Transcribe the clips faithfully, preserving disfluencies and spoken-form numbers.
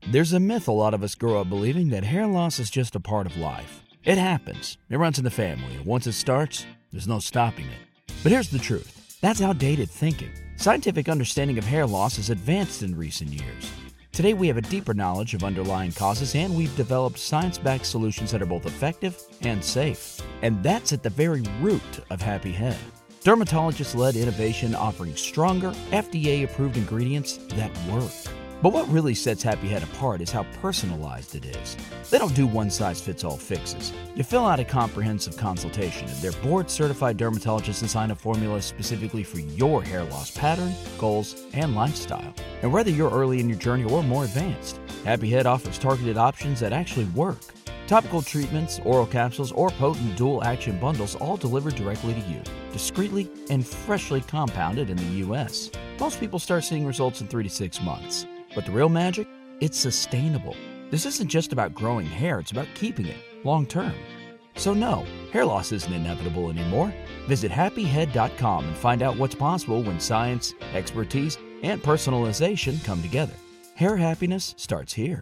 There's a myth a lot of us grow up believing that hair loss is just a part of life. It happens. It runs in the family, and once it starts, there's no stopping it. But here's the truth. That's outdated thinking. Scientific understanding of hair loss has advanced in recent years. Today we have a deeper knowledge of underlying causes, and we've developed science-backed solutions that are both effective and safe. And that's at the very root of Happy Head. Dermatologist-led innovation offering stronger, F D A-approved ingredients that work. But what really sets Happy Head apart is how personalized it is. They don't do one-size-fits-all fixes. You fill out a comprehensive consultation, and their board-certified dermatologists design a formula specifically for your hair loss pattern, goals, and lifestyle. And whether you're early in your journey or more advanced, Happy Head offers targeted options that actually work. Topical treatments, oral capsules, or potent dual-action bundles all delivered directly to you, discreetly and freshly compounded in the U S. Most people start seeing results in three to six months. But the real magic? It's sustainable. This isn't just about growing hair, it's about keeping it long-term. So no, hair loss isn't inevitable anymore. Visit happy head dot com and find out what's possible when science, expertise, and personalization come together. Hair happiness starts here.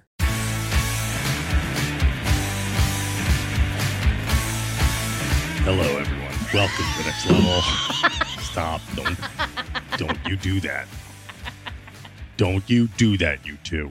Hello, everyone. Welcome to the next level. Stop. Don't, don't you do that. Don't you do that, you two.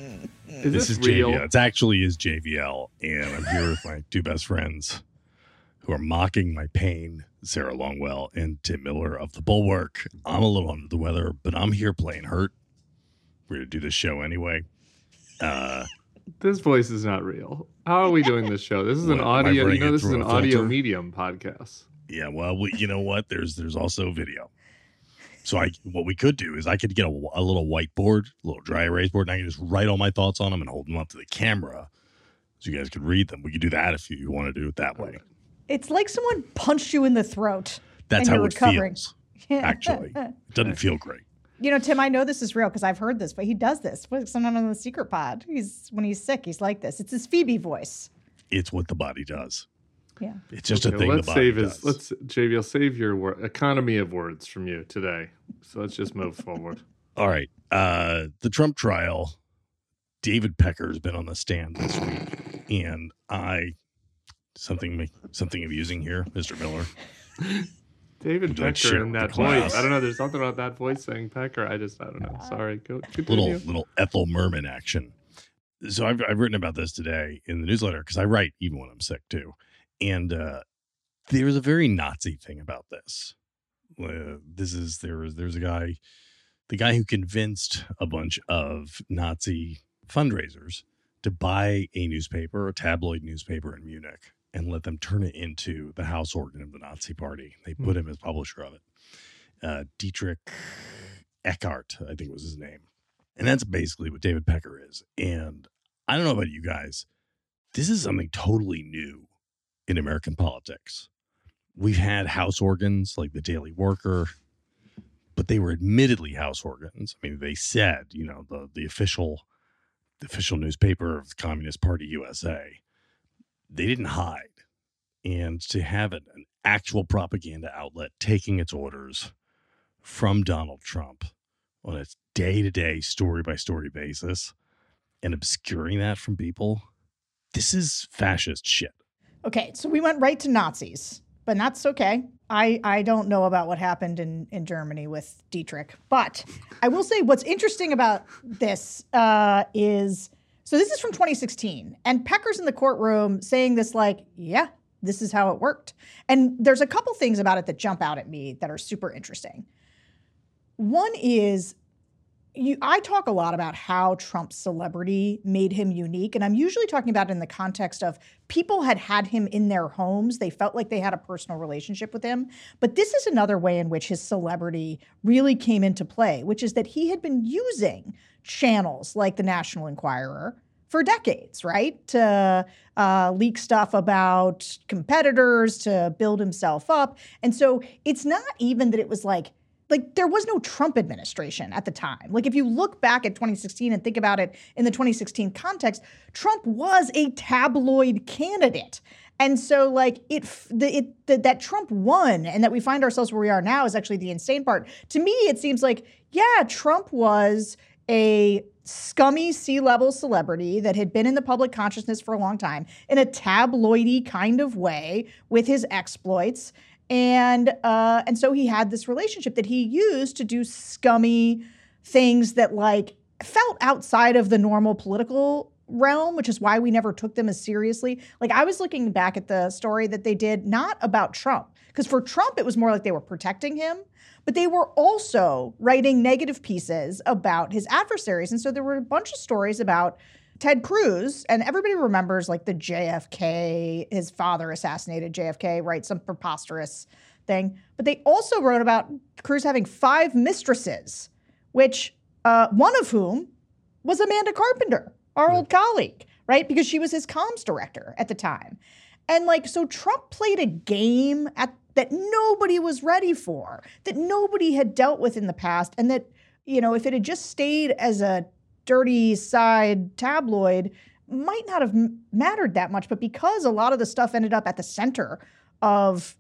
Is this, this is real? J V L. It's actually is J V L, and I'm here with my two best friends who are mocking my pain, Sarah Longwell and Tim Miller of The Bulwark. I'm a little under the weather, but I'm here playing hurt. We're going to do this show anyway. Uh, This voice is not real. How are we doing this show? This is an What, am I audio. You running know, it this is through an a audio filter? medium podcast. yeah, well, we, you know what? There's there's also video. So I, what we could do is I could get a, a little whiteboard, a little dry erase board, and I can just write all my thoughts on them and hold them up to the camera so you guys could read them. We could do that if you want to do it that way. It's like someone punched you in the throat. That's and how you're it recovering. feels, actually. It doesn't feel great. You know, Tim, I know this is real because I've heard this, but he does this. Sometimes on the Secret Pod, he's when he's sick, he's like this. It's his Phoebe voice. It's what the body does. Yeah. It's just Okay, a thing well, the let's body save does. his. Let's J V L save your wor- economy of words from you today. So let's just move forward. All right. Uh, the Trump trial, David Pecker has been on the stand this week, and I, something something amusing here, Mister Miller. David Would you like to Pecker share in with that the class? voice. I don't know. There's something about that voice saying Pecker. I just, I don't know. Sorry. Go Little continue. little Ethel Merman action. So I've I've written about this today in the newsletter because I write even when I'm sick too, and uh, there's a very Nazi thing about this. Uh, this is there was there's a guy, the guy who convinced a bunch of Nazi fundraisers to buy a newspaper, a tabloid newspaper in Munich, and let them turn it into the house organ of the Nazi Party. They put him as publisher of it. Uh, Dietrich Eckart, I think was his name. And that's basically what David Pecker is. And I don't know about you guys. This is something totally new in American politics. We've had house organs like the Daily Worker, but they were admittedly house organs. I mean, they said, you know, the, the official the official newspaper of the Communist Party U S A. They didn't hide. And to have an, an actual propaganda outlet taking its orders from Donald Trump on a day-to-day, story-by-story basis and obscuring that from people, this is fascist shit. Okay, so we went right to Nazis, but that's okay. I, I don't know about what happened in, in Germany with Dietrich, but I will say what's interesting about this uh, is, so this is from twenty sixteen, and Pecker's in the courtroom saying this like, yeah, this is how it worked. And there's a couple things about it that jump out at me that are super interesting. One is, You, I talk a lot about how Trump's celebrity made him unique, and I'm usually talking about it in the context of people had had him in their homes. They felt like they had a personal relationship with him. But this is another way in which his celebrity really came into play, which is that he had been using channels like the National Enquirer for decades, right? To uh, leak stuff about competitors, to build himself up. And so it's not even that it was like, Like, there was no Trump administration at the time. Like, if you look back at twenty sixteen and think about it in the twenty sixteen context, Trump was a tabloid candidate. And so, like, it, the, it the, that Trump won and that we find ourselves where we are now is actually the insane part. To me, it seems like, yeah, Trump was a scummy C-level celebrity that had been in the public consciousness for a long time in a tabloidy kind of way with his exploits. And uh, and so he had this relationship that he used to do scummy things that like felt outside of the normal political realm, which is why we never took them as seriously. Like I was looking back at the story that they did, not about Trump, because for Trump, it was more like they were protecting him, but they were also writing negative pieces about his adversaries. And so there were a bunch of stories about Ted Cruz, and everybody remembers like the J F K, his father assassinated J F K, right? Some preposterous thing. But they also wrote about Cruz having five mistresses, which uh, one of whom was Amanda Carpenter, our old colleague, right? Because she was his comms director at the time. And like, so Trump played a game at that nobody was ready for, that nobody had dealt with in the past. And that, you know, if it had just stayed as a dirty side tabloid, might not have m- mattered that much. But because a lot of the stuff ended up at the center of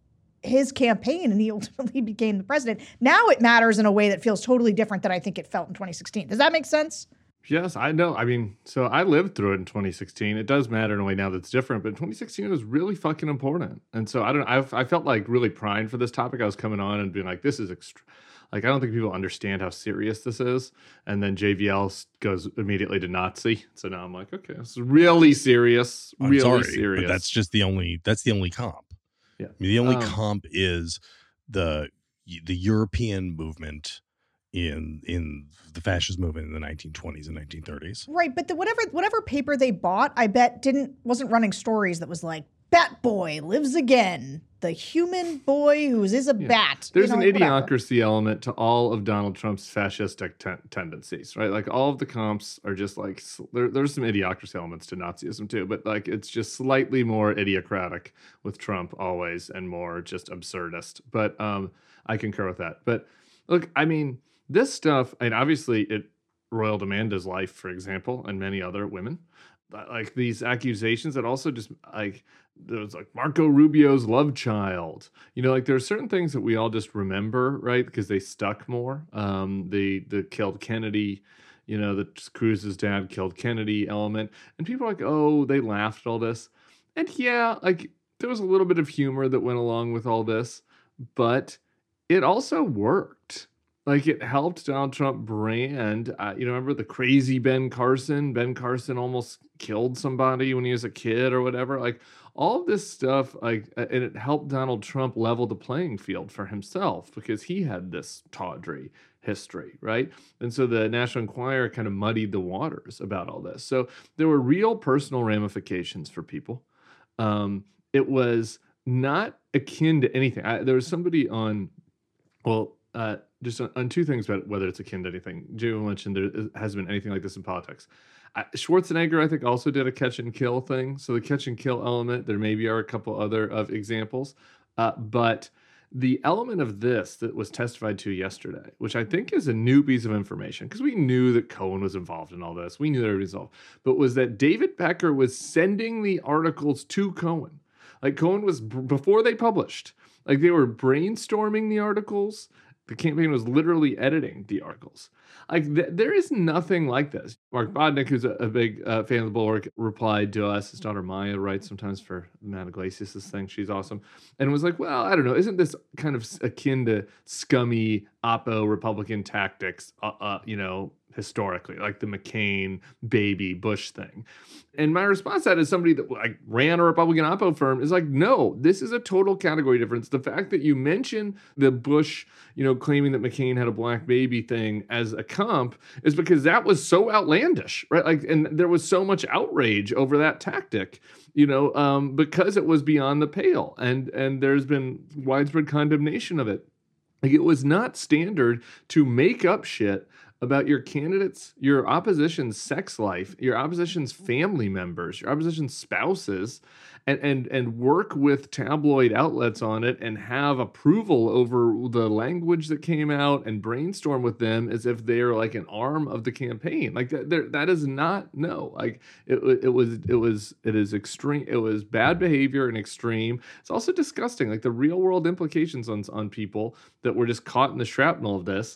his campaign and he ultimately became the president, now it matters in a way that feels totally different than I think it felt in twenty sixteen. Does that make sense? Yes, I know. I mean, so I lived through it in twenty sixteen. It does matter in a way now that's different, but twenty sixteen was really fucking important. And so I don't I've, I felt like really primed for this topic. I was coming on and being like, this is extra. Like, I don't think people understand how serious this is. And then J V L goes immediately to Nazi. So now I'm like, okay, this is really serious, I'm really sorry, serious. But that's just the only, that's the only comp. Yeah. I mean, the only Um, comp is the, the European movement in in the fascist movement in the nineteen twenties and nineteen thirties. Right, but the whatever whatever paper they bought, I bet didn't wasn't running stories that was like Bat Boy lives again, the human boy who is a Yeah. bat. There's you know, an like, whatever. idiocracy element to all of Donald Trump's fascistic ten- tendencies, right? Like all of the comps are just like, s- there, there's some idiocracy elements to Nazism too, but like it's just slightly more idiocratic with Trump always and more just absurdist. But um, I concur with that. But look, I mean, this stuff, and obviously it roiled Amanda's life, for example, and many other women. But, like these accusations that also just like there was like Marco Rubio's love child. You know, like there are certain things that we all just remember, right? Because they stuck more. Um, the the killed Kennedy, you know, the Cruz's dad killed Kennedy element, and people are like, oh, they laughed at all this, and yeah, like there was a little bit of humor that went along with all this, but it also worked. Like it helped Donald Trump brand. Uh, you know, remember the crazy Ben Carson? Ben Carson almost killed somebody when he was a kid or whatever. Like all of this stuff, like, uh, and it helped Donald Trump level the playing field for himself because he had this tawdry history, right? And so the National Enquirer kind of muddied the waters about all this. So there were real personal ramifications for people. Um, it was not akin to anything. I, there was somebody on, well, uh, just on, on two things about whether it's akin to anything. Jay mentioned there hasn't been anything like this in politics. I, Schwarzenegger, I think, also did a catch and kill thing. So the catch and kill element, there maybe are a couple other of examples. Uh, but the element of this that was testified to yesterday, which I think is a new piece of information, because we knew that Cohen was involved in all this. We knew that it was involved. But was that David Becker was sending the articles to Cohen. Like Cohen was, before they published, like they were brainstorming the articles. The campaign was literally editing the articles. Like th- there is nothing like this. Mark Bodnick, who's a, a big uh, fan of the Bulwark, replied to us. His daughter Maya writes sometimes for Matt Iglesias' thing. She's awesome. And was like, well, I don't know. Isn't this kind of akin to scummy Oppo Republican tactics, uh, uh, you know, historically, like the McCain baby Bush thing? And my response to that is somebody that like ran a Republican Oppo firm is like, no, this is a total category difference. The fact that you mention the Bush, you know, claiming that McCain had a black baby thing as a comp is because that was so outlandish, right? Like, and there was so much outrage over that tactic, you know, um, because it was beyond the pale, and and there's been widespread condemnation of it. Like, it was not standard to make up shit about your candidates, your opposition's sex life, your opposition's family members, your opposition's spouses, and and and work with tabloid outlets on it and have approval over the language that came out and brainstorm with them as if they're like an arm of the campaign. Like that, that is not, no. Like it, it was, it was, it is extreme. It was bad behavior and extreme. It's also disgusting. Like the real world implications on on people that were just caught in the shrapnel of this.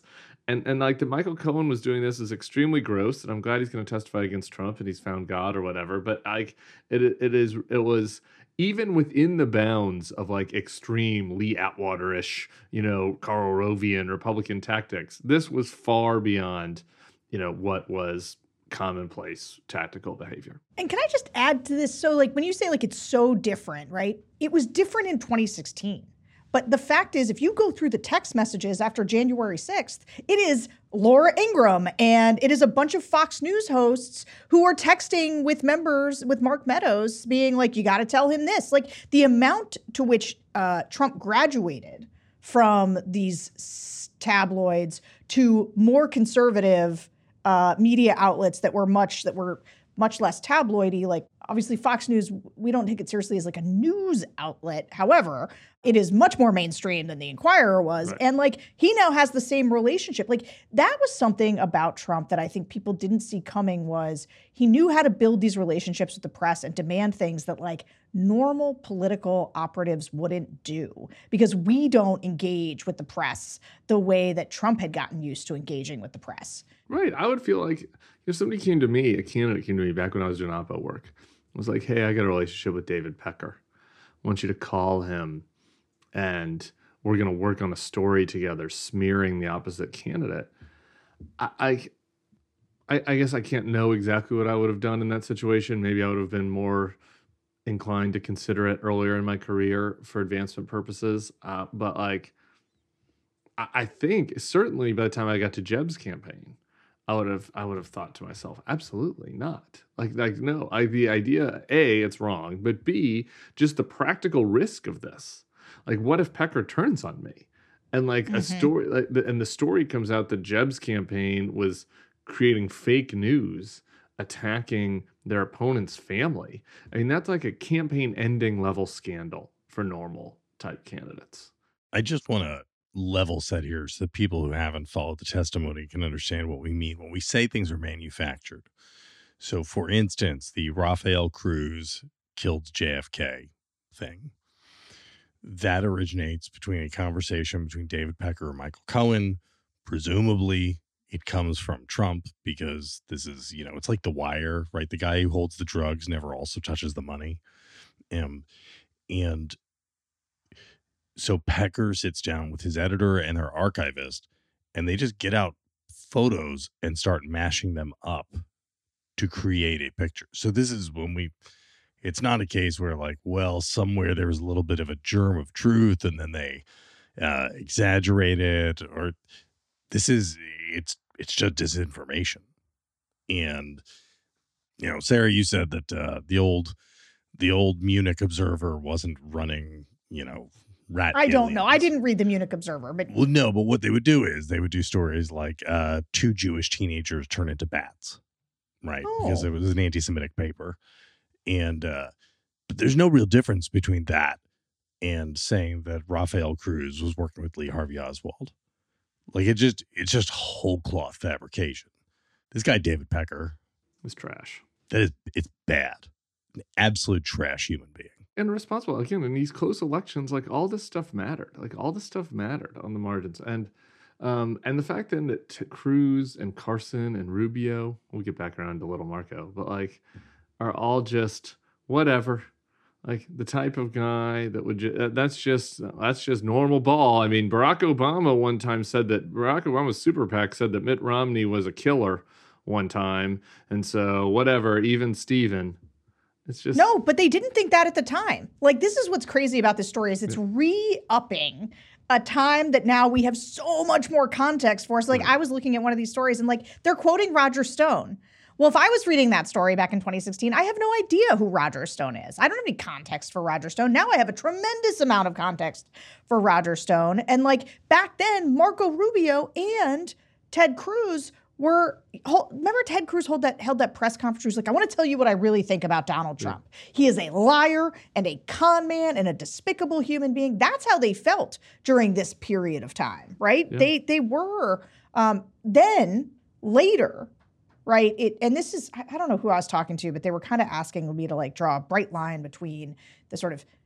And and like that Michael Cohen was doing this is extremely gross, and I'm glad he's going to testify against Trump and he's found God or whatever. But like it it is it was even within the bounds of like extreme Lee Atwater-ish, you know, Karl Rovian Republican tactics. This was far beyond, you know, what was commonplace tactical behavior. And can I just add to this? So like when you say like it's so different, right? It was different in twenty sixteen. But the fact is, if you go through the text messages after January sixth, it is Laura Ingraham and it is a bunch of Fox News hosts who are texting with members, with Mark Meadows, being like, you got to tell him this. Like the amount to which uh, Trump graduated from these tabloids to more conservative uh, media outlets that were much, that were much less tabloidy, like obviously Fox News, we don't take it seriously as like a news outlet. However, it is much more mainstream than the Inquirer was. Right. And like he now has the same relationship. Like that was something about Trump that I think people didn't see coming was he knew how to build these relationships with the press and demand things that like normal political operatives wouldn't do because we don't engage with the press the way that Trump had gotten used to engaging with the press. Right. I would feel like if somebody came to me, a candidate came to me back when I was doing oppo work, was like, hey, I got a relationship with David Pecker. I want you to call him and we're going to work on a story together, smearing the opposite candidate. I, I, I guess I can't know exactly what I would have done in that situation. Maybe I would have been more inclined to consider it earlier in my career for advancement purposes. Uh, but like, I, I think certainly by the time I got to Jeb's campaign, I would have I would have thought to myself, absolutely not. Like like no, I the idea A, it's wrong, but B, just the practical risk of this. Like what if Pecker turns on me? And like mm-hmm. a story like and the story comes out that Jeb's campaign was creating fake news, attacking their opponent's family. I mean, that's like a campaign ending level scandal for normal type candidates. I just want to level set here so that people who haven't followed the testimony can understand what we mean when we say things are manufactured. So, for instance, the Rafael Cruz killed J F K thing, that originates between a conversation between David Pecker and Michael Cohen. Presumably, it comes from Trump because this is, you know, it's like The Wire, right? The guy who holds the drugs never also touches the money. Um, and So Pecker sits down with his editor and their archivist, and they just get out photos and start mashing them up to create a picture. So this is when we, it's not a case where like, well, somewhere there was a little bit of a germ of truth and then they uh, exaggerate it, or this is, it's, it's just disinformation. And, you know, Sarah, you said that uh, the old, the old Munich Observer wasn't running, you know, rat I don't aliens. know. I didn't read the Munich Observer, but well, no. But what they would do is they would do stories like uh, two Jewish teenagers turn into bats, right? Oh. Because it was an anti-Semitic paper, and uh, but there's no real difference between that and saying that Rafael Cruz was working with Lee Harvey Oswald. Like it just, it's just whole cloth fabrication. This guy David Pecker is trash. That is, it's bad, an absolute trash human being. And responsible again in these close elections, like all this stuff mattered. Like all this stuff mattered on the margins, and um, and the fact then that t- Cruz and Carson and Rubio, we'll get back around to Little Marco, but like are all just whatever. Like the type of guy that would ju- that's just that's just normal ball. I mean, Barack Obama one time said that Barack Obama's super PAC said that Mitt Romney was a killer one time, and so whatever. Even Steven. It's just no, but they didn't think that at the time. Like this is what's crazy about this story is it's re-upping a time that now we have so much more context for. So like right. I was looking at one of these stories and like they're quoting Roger Stone. Well, if I was reading that story back in twenty sixteen, I have no idea who Roger Stone is. I don't have any context for Roger Stone. Now I have a tremendous amount of context for Roger Stone. And like back then, Marco Rubio and Ted Cruz were, remember Ted Cruz held that, held that press conference? He was like, I want to tell you what I really think about Donald Trump. Yeah. He is a liar and a con man and a despicable human being. That's how they felt during this period of time, right? Yeah. They they were, um, then later, right? It and this is, I don't know who I was talking to, but they were kind of asking me to like draw a bright line between the sort of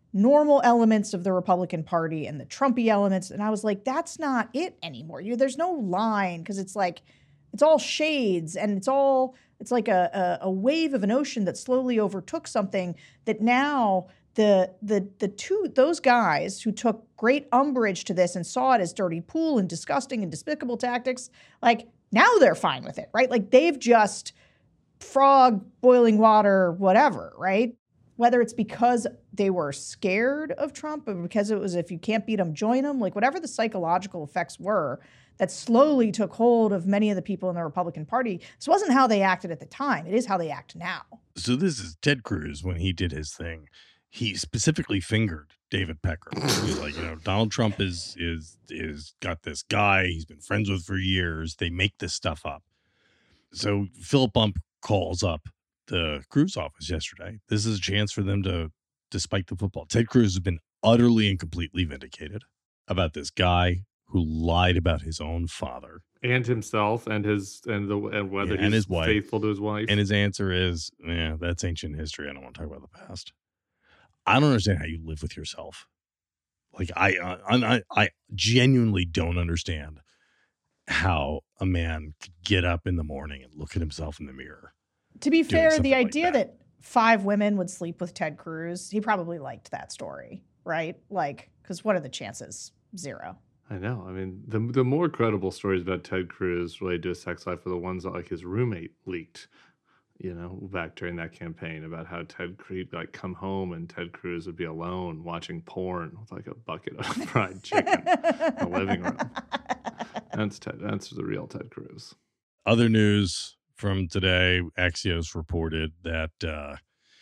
normal elements of the Republican Party and the Trumpy elements. And I was like, that's not it anymore. You, there's no line because it's like, it's all shades and it's all, it's like a, a, a wave of an ocean that slowly overtook something that now the, the, the two, those guys who took great umbrage to this and saw it as dirty pool and disgusting and despicable tactics, like now they're fine with it, right? Like they've just frog, boiling water, whatever, right? Whether it's because they were scared of Trump or because it was if you can't beat him, join him, like whatever the psychological effects were that slowly took hold of many of the people in the Republican Party. This wasn't how they acted at the time. It is how they act now. So this is Ted Cruz when he did his thing. He specifically fingered David Pecker. He's like, you know, Donald Trump is is is got this guy he's been friends with for years. They make this stuff up. So Philip Bump calls up the Cruz office yesterday. This is a chance for them to, to spike the football. Ted Cruz has been utterly and completely vindicated about this guy who lied about his own father and himself and his and the and whether yeah, he's and his wife. faithful to his wife. And his answer is, yeah, that's ancient history. I don't want to talk about the past. I don't understand how you live with yourself. Like I, uh, I, I genuinely don't understand how a man could get up in the morning and look at himself in the mirror. To be fair, the like idea that. that five women would sleep with Ted Cruz, he probably liked that story, right? Like, because what are the chances? Zero. I know. I mean, the the more credible stories about Ted Cruz related to his sex life are the ones that like his roommate leaked, you know, back during that campaign about how Ted Cruz like come home and Ted Cruz would be alone watching porn with like a bucket of fried chicken in the living room. That's Ted. That's the real Ted Cruz. Other news from today, Axios reported that uh,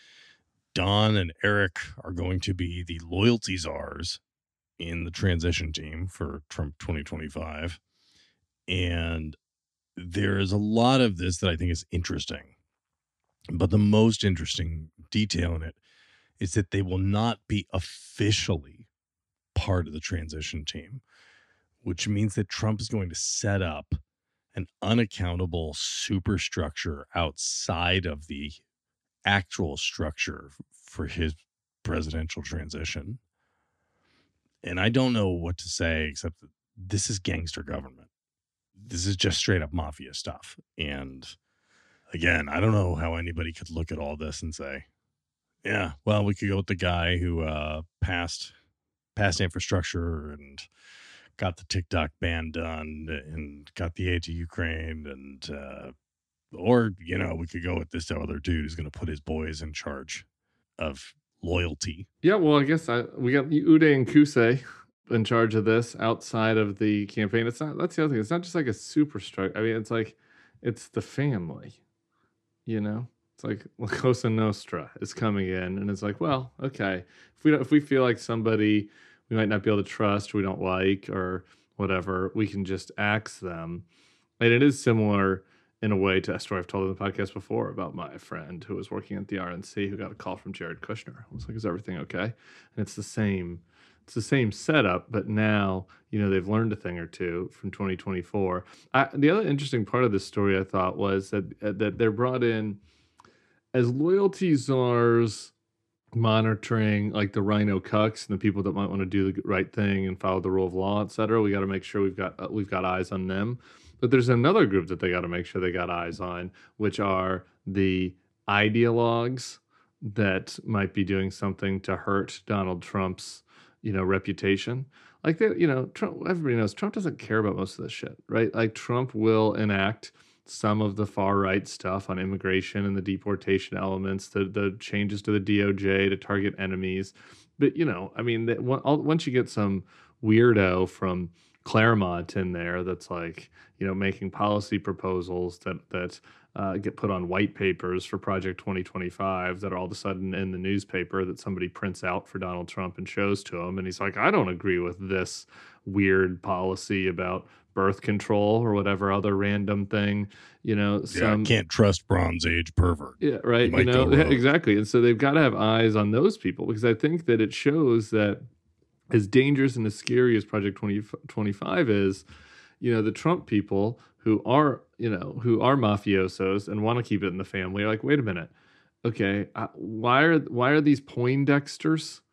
Don and Eric are going to be the loyalty czars in the transition team for Trump twenty twenty-five. And there is a lot of this that I think is interesting. But the most interesting detail in it is that they will not be officially part of the transition team, which means that Trump is going to set up an unaccountable superstructure outside of the actual structure for his presidential transition. And I don't know what to say except that this is gangster government. This is just straight up mafia stuff. And again, I don't know how anybody could look at all this and say, yeah, well, we could go with the guy who uh, passed passed infrastructure and got the TikTok ban done and got the aid to Ukraine. And, uh, or, you know, we could go with this other dude who's going to put his boys in charge of loyalty. Yeah, well, I guess I, we got Uday and Kusei in charge of this outside of the campaign. It's not, that's the other thing. It's not just like a super strike. I mean, it's like, it's the family, you know? It's like La Cosa Nostra is coming in and it's like, well, okay. If we don't, if we feel like somebody we might not be able to trust, we don't like, or whatever, we can just axe them. And it is similar in a way to a story I've told in the podcast before about my friend who was working at the R N C who got a call from Jared Kushner. I was like, is everything okay? And it's the same, it's the same setup, but now, you know, they've learned a thing or two from twenty twenty-four. I, the other interesting part of this story I thought was that, uh, that they're brought in as loyalty czars monitoring like the rhino cucks and the people that might want to do the right thing and follow the rule of law, et cetera. We got to make sure we've got uh, we've got eyes on them. But there's another group that they got to make sure they got eyes on, which are the ideologues that might be doing something to hurt Donald Trump's, you know, reputation. Like, they, you know, Trump, everybody knows Trump doesn't care about most of this shit, right? Like, Trump will enact some of the far right stuff on immigration and the deportation elements, the the changes to the D O J to target enemies. But, you know, I mean, that, once you get some weirdo from Claremont in there that's like, you know, making policy proposals that that uh, get put on white papers for Project twenty twenty-five that are all of a sudden in the newspaper that somebody prints out for Donald Trump and shows to him. And he's like, I don't agree with this weird policy about birth control or whatever other random thing, you know. Some, yeah, can't trust Bronze Age pervert. Yeah, right. You know, exactly. And so they've got to have eyes on those people because I think that it shows that as dangerous and as scary as Project twenty twenty-five is, you know, the Trump people who are, you know, who are mafiosos and want to keep it in the family are like, wait a minute, okay, uh, why are why are these Poindexters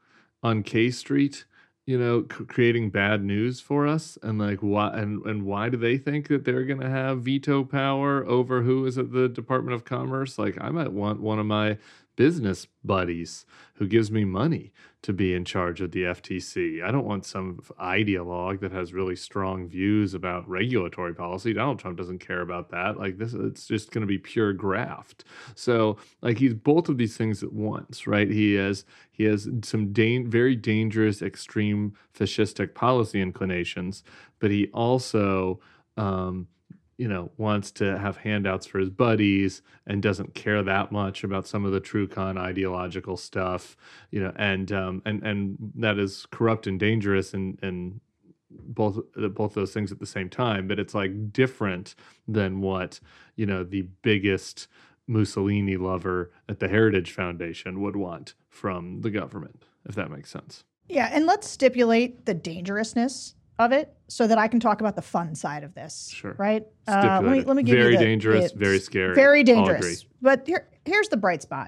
on K Street, you know, c- creating bad news for us, and like why and, and why do they think that they're going to have veto power over who is at the Department of Commerce? Like, I might want one of my business buddies who gives me money to be in charge of the F T C. I don't want some ideologue that has really strong views about regulatory policy. Donald Trump doesn't care about that. Like this, it's just going to be pure graft. So like he's both of these things at once, right? He has he has some da- very dangerous, extreme fascistic policy inclinations, but he also um, you know, wants to have handouts for his buddies and doesn't care that much about some of the true con ideological stuff, you know, and um, and and that is corrupt and dangerous and and both both those things at the same time. But it's like different than what, you know, the biggest Mussolini lover at the Heritage Foundation would want from the government, if that makes sense. Yeah, and let's stipulate the dangerousness of it so that I can talk about the fun side of this. Sure. Right? Uh, let, me, let me give very you the, dangerous, the, very scary. Very All dangerous. agree. But here, here's the bright spot.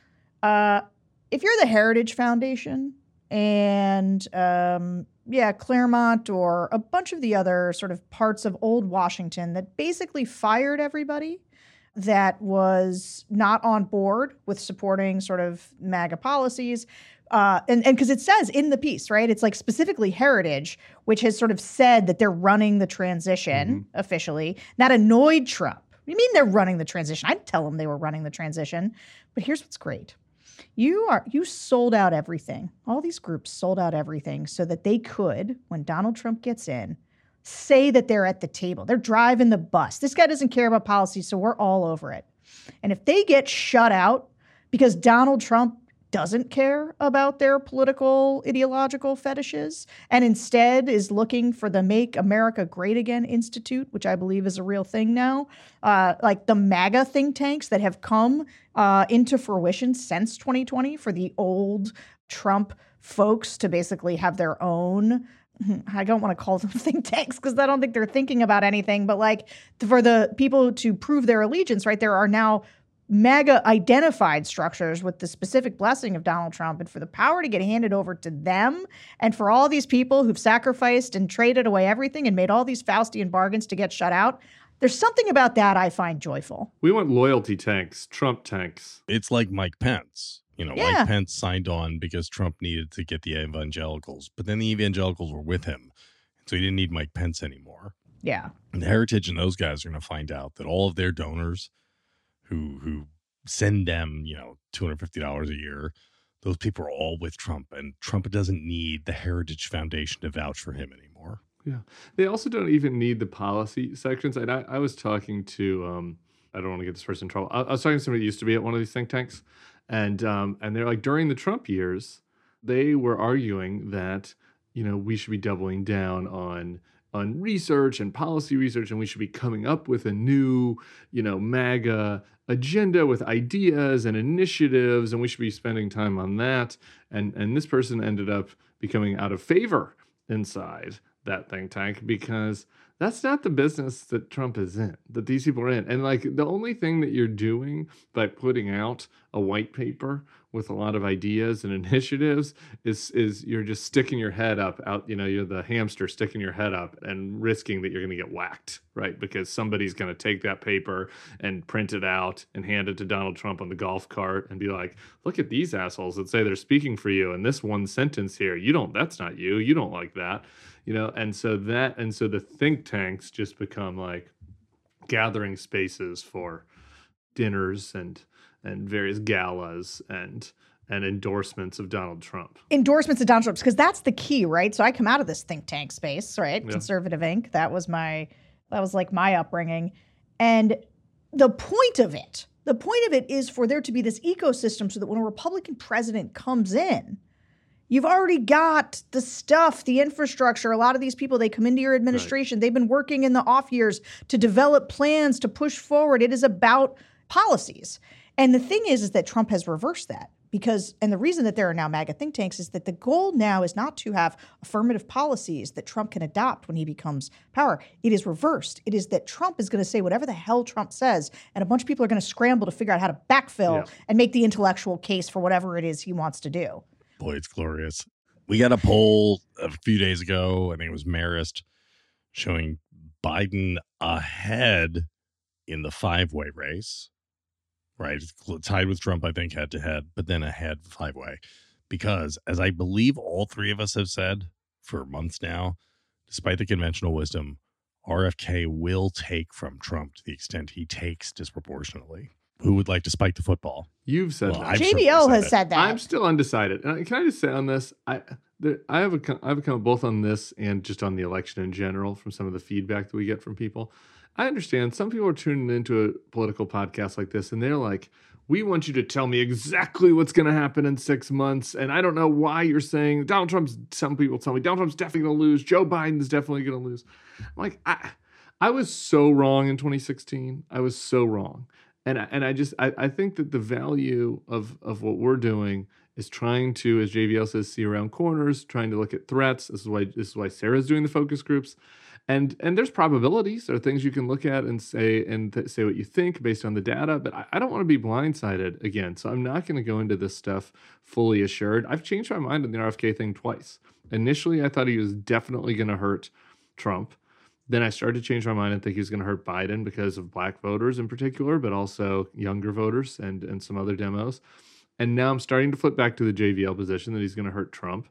Uh, if you're the Heritage Foundation and, um, yeah, Claremont or a bunch of the other sort of parts of old Washington that basically fired everybody that was not on board with supporting sort of MAGA policies, Uh, and and because it says in the piece, right, it's like specifically Heritage, which has sort of said that they're running the transition Mm-hmm. officially, that annoyed Trump. What do you mean they're running the transition? I'd tell them they were running the transition. But here's what's great. You are you sold out everything. All these groups sold out everything so that they could, when Donald Trump gets in, say that they're at the table. They're driving the bus. This guy doesn't care about policy, so we're all over it. And if they get shut out because Donald Trump doesn't care about their political ideological fetishes and instead is looking for the Make America Great Again Institute, which I believe is a real thing now, uh, like the MAGA think tanks that have come uh, into fruition since twenty twenty for the old Trump folks to basically have their own, I don't want to call them think tanks because I don't think they're thinking about anything, but like for the people to prove their allegiance, right, there are now MAGA identified structures with the specific blessing of Donald Trump, and for the power to get handed over to them, and for all these people who've sacrificed and traded away everything and made all these Faustian bargains to get shut out. There's something about that I find joyful. We want loyalty tanks, Trump tanks. It's like Mike Pence. You know, Yeah. Mike Pence signed on because Trump needed to get the evangelicals, but then the evangelicals were with him. So he didn't need Mike Pence anymore. Yeah. And the Heritage and those guys are going to find out that all of their donors who who send them, you know, two hundred fifty dollars a year, those people are all with Trump, and Trump doesn't need the Heritage Foundation to vouch for him anymore. Yeah. They also don't even need the policy sections. And I, I was talking to, um, I don't want to get this person in trouble. I, I was talking to somebody who used to be at one of these think tanks. And um, and they're like, during the Trump years, they were arguing that, you know, we should be doubling down on on research and policy research, and we should be coming up with a new, you know, MAGA agenda with ideas and initiatives, and we should be spending time on that. And and this person ended up becoming out of favor inside that think tank because that's not the business that Trump is in, that these people are in. And like the only thing that you're doing by putting out a white paper with a lot of ideas and initiatives is is you're just sticking your head up out, you know, you're the hamster sticking your head up and risking that you're going to get whacked, right? Because somebody's going to take that paper and print it out and hand it to Donald Trump on the golf cart and be like, look at these assholes that say they're speaking for you. And this one sentence here, you don't, that's not you. You don't like that. You know, and so that, and so the think tanks just become like gathering spaces for dinners and and various galas and and endorsements of Donald Trump. Endorsements of Donald Trump, because that's the key, right? So I come out of this think tank space, right? Yeah. Conservative Incorporated. That was my, that was like my upbringing. And the point of it, the point of it is for there to be this ecosystem so that when a Republican president comes in, you've already got the stuff, the infrastructure. A lot of these people, they come into your administration. Right. They've been working in the off years to develop plans to push forward. It is about policies. And the thing is, is that Trump has reversed that because, and the reason that there are now MAGA think tanks is that the goal now is not to have affirmative policies that Trump can adopt when he becomes power. It is reversed. It is that Trump is going to say whatever the hell Trump says, and a bunch of people are going to scramble to figure out how to backfill yeah. and make the intellectual case for whatever it is he wants to do. Boy, it's glorious. We got a poll a few days ago, I think it was Marist, showing Biden ahead in the five-way race, right? Tied with Trump, I think, head-to-head, but then ahead five-way. Because, as I believe all three of us have said for months now, despite the conventional wisdom, R F K will take from Trump to the extent he takes disproportionately. Who would like to spike the football? You've said Well, that. I've J B L certainly has said it. said that. I'm still undecided. And can I just say on this, I there, I have a co- I have a comment both on this and just on the election in general from some of the feedback that we get from people. I understand some people are tuning into a political podcast like this and they're like, we want you to tell me exactly what's going to happen in six months. And I don't know why you're saying Donald Trump's, some people tell me Donald Trump's definitely going to lose. Joe Biden's definitely going to lose. I'm like, I, I was so wrong in twenty sixteen. I was so wrong. And I, and I just I, I think that the value of of what we're doing is trying to, as J V L says, see around corners, trying to look at threats. This is why this is why Sarah's doing the focus groups, and and there's probabilities. There are things you can look at and say and th- say what you think based on the data. But I, I don't want to be blindsided again, so I'm not going to go into this stuff fully assured. I've changed my mind on the R F K thing twice. Initially, I thought he was definitely going to hurt Trump. Then I started to change my mind and think he was going to hurt Biden because of black voters in particular, but also younger voters and, and some other demos. And now I'm starting to flip back to the J V L position that he's going to hurt Trump.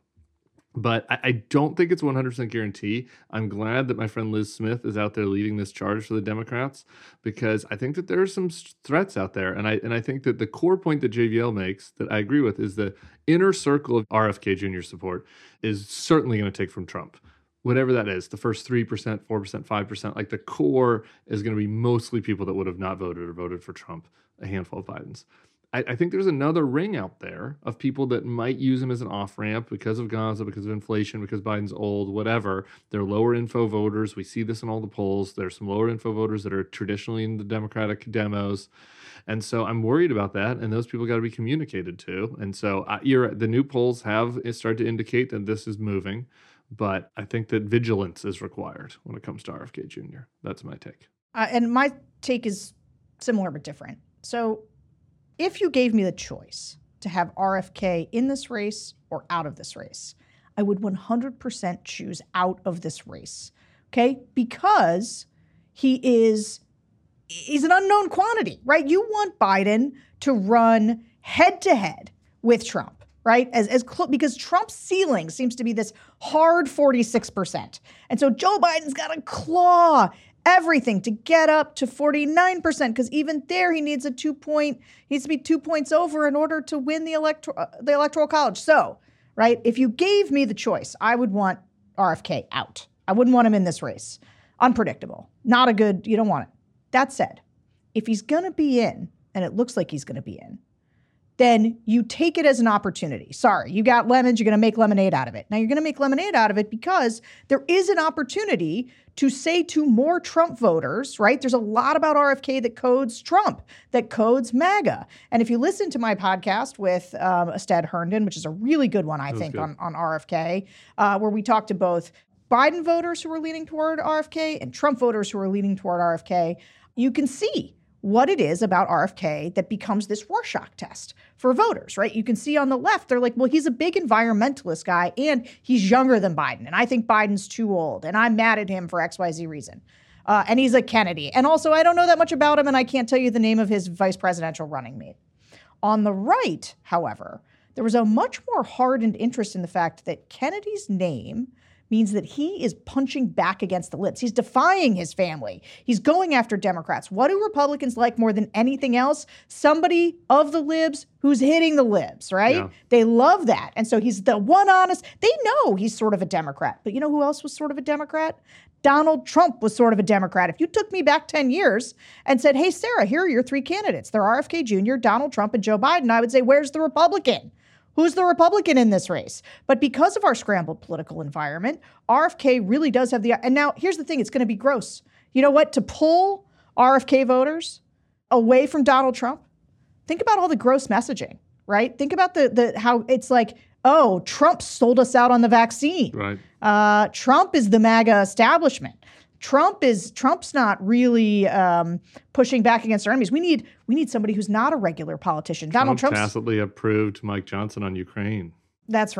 But I, I don't think it's one hundred percent guarantee. I'm glad that my friend Liz Smith is out there leading this charge for the Democrats because I think that there are some threats out there. And I and I think that the core point that J V L makes that I agree with is the inner circle of R F K Junior support is certainly going to take from Trump. Whatever that is, the first three percent, four percent, five percent, like the core is going to be mostly people that would have not voted or voted for Trump, a handful of Bidens. I, I think there's another ring out there of people that might use him as an off-ramp because of Gaza, because of inflation, because Biden's old, whatever. They're lower info voters. We see this in all the polls. There's some lower info voters that are traditionally in the Democratic demos. And so I'm worried about that, and those people got to be communicated to. And so uh, you're, the new polls have started to indicate that this is moving. But I think that vigilance is required when it comes to R F K Junior That's my take. Uh, and my take is similar but different. So if you gave me the choice to have R F K in this race or out of this race, I would one hundred percent choose out of this race, okay? Because he is, he's an unknown quantity, right? You want Biden to run head-to-head with Trump. Right, as as cl- because Trump's ceiling seems to be this hard forty-six percent, and so Joe Biden's got to claw everything to get up to forty-nine percent. Because even there, he needs a two point, he needs to be two points over in order to win the electoral uh, the electoral college. So, right, if you gave me the choice, I would want R F K out. I wouldn't want him in this race. Unpredictable, not a good. You don't want it. That said, if he's gonna be in, and it looks like he's gonna be in, then you take it as an opportunity. Sorry, you got lemons, you're going to make lemonade out of it. Now you're going to make lemonade out of it because there is an opportunity to say to more Trump voters, right? There's a lot about R F K that codes Trump, that codes MAGA. And if you listen to my podcast with um, Estad Herndon, which is a really good one, I think, on, on R F K, uh, where we talk to both Biden voters who are leaning toward R F K and Trump voters who are leaning toward R F K, you can see what it is about R F K that becomes this Rorschach test for voters, right? You can see on the left, they're like, well, he's a big environmentalist guy and he's younger than Biden. And I think Biden's too old and I'm mad at him for X Y Z reason. Uh, and he's a Kennedy. And also, I don't know that much about him and I can't tell you the name of his vice presidential running mate. On the right, however, there was a much more hardened interest in the fact that Kennedy's name means that he is punching back against the libs. He's defying his family. He's going after Democrats. What do Republicans like more than anything else? Somebody of the libs who's hitting the libs, right? Yeah. They love that. And so he's the one honest, they know he's sort of a Democrat. But you know who else was sort of a Democrat? Donald Trump was sort of a Democrat. If you took me back ten years and said, hey, Sarah, here are your three candidates. They're R F K Junior, Donald Trump, and Joe Biden. I would say, where's the Republican? Who's the Republican in this race? But because of our scrambled political environment, R F K really does have the, and now here's the thing, it's going to be gross. You know what? To pull R F K voters away from Donald Trump, think about all the gross messaging, right? Think about the the how it's like, oh, Trump sold us out on the vaccine. Right. Uh, Trump is the MAGA establishment. Trump is Trump's not really um, pushing back against our enemies. We need we need somebody who's not a regular politician. Donald Trump Trump's tacitly approved Mike Johnson on Ukraine. That's right.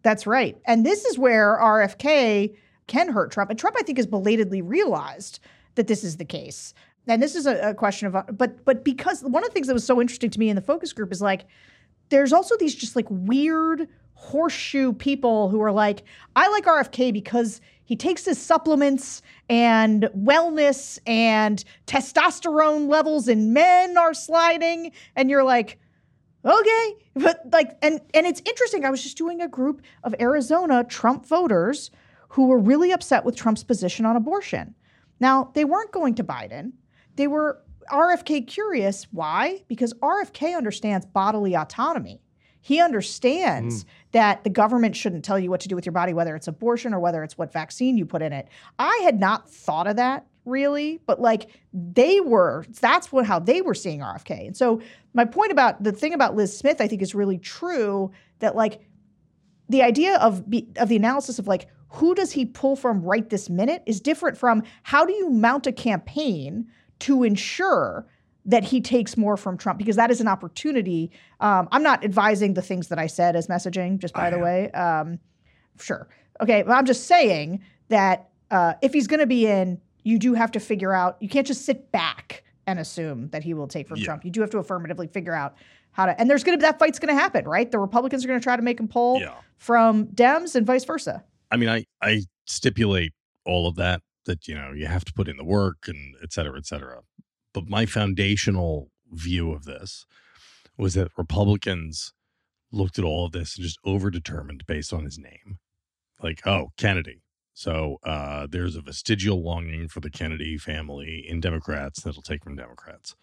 That's right. And this is where R F K can hurt Trump. And Trump, I think, has belatedly realized that this is the case. And this is a, a question of, but but because one of the things that was so interesting to me in the focus group is like, there's also these just like weird horseshoe people who are like, I like R F K because he takes his supplements and wellness and testosterone levels in men are sliding. And you're like, okay. But like, and, and it's interesting. I was just doing a group of Arizona Trump voters who were really upset with Trump's position on abortion. Now, they weren't going to Biden. They were R F K curious. Why? Because R F K understands bodily autonomy. He understands mm. that the government shouldn't tell you what to do with your body, whether it's abortion or whether it's what vaccine you put in it. I had not thought of that really, but like they were, that's what how they were seeing R F K. And so my point about the thing about Liz Smith, I think is really true, that like the idea of be, of the analysis of like, who does he pull from right this minute is different from how do you mount a campaign to ensure that he takes more from Trump, because that is an opportunity. Um, I'm not advising the things that I said as messaging, just by I the am. way. Um, sure. Okay. But I'm just saying that uh, if he's going to be in, you do have to figure out, you can't just sit back and assume that he will take from yeah. Trump. You do have to affirmatively figure out how to, and there's going to be, that fight's going to happen, right? The Republicans are going to try to make him pull yeah. from Dems and vice versa. I mean, I, I stipulate all of that, that, you know, you have to put in the work and et cetera, et cetera. But my foundational view of this was that Republicans looked at all of this and just overdetermined based on his name. Like, oh, Kennedy. So uh, there's a vestigial longing for the Kennedy family in Democrats that'll take from Democrats.